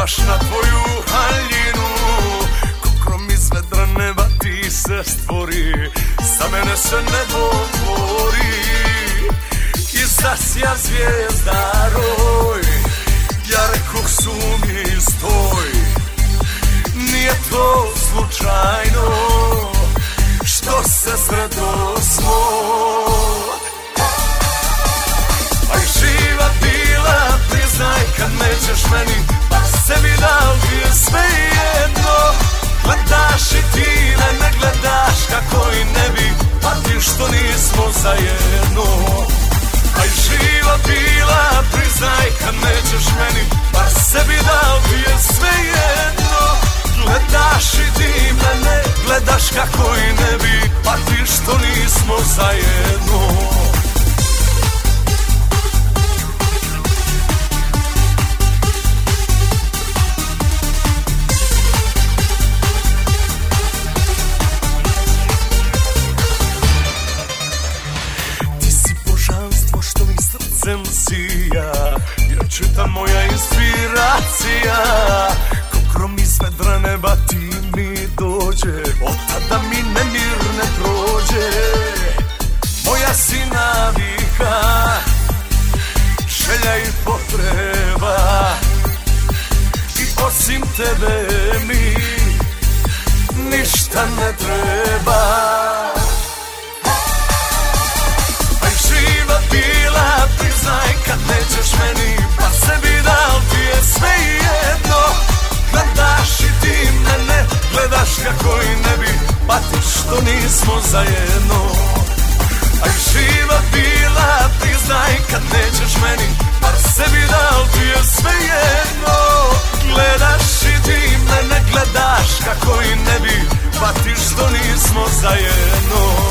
baš na tvoju haljinu. Kokrom iz vedra neba ti se stvori, za mene se nebo otvori i zasja zvijezda roj. Ja rekoh sumi stoj, nije to slučajno što se sretosmo. Aj živa bila, priznaj kad nećeš meni, pa sebi dal ti je sve jedno. Gledaš i ti ne gledaš kako i ne bi, pa ti što nismo zajedno. Aj živa bila, priznaj kad nećeš meni, pa sebi dal ti je sve jedno. Gledaš i ti mene, gledaš kako i ne bi, pa ti što nismo zajedno. Čita moja inspiracija, kokrom iz vedra neba ti mi dođe, od tada mi nemir ne prođe. Moja si navika, želja i potreba, i osim tebe mi ništa ne treba. Aj živa bila, priznaj kad nećeš meni, pa sebi dal ti je sve jedno. Gledaš i ti mene, gledaš kako i ne bi, pa ti što nismo zajedno. Aj živa bila, priznaj kad nećeš meni, pa sebi dal ti je sve jedno. Gledaš i ti mene, gledaš kako i ne bi, pa ti što nismo zajedno.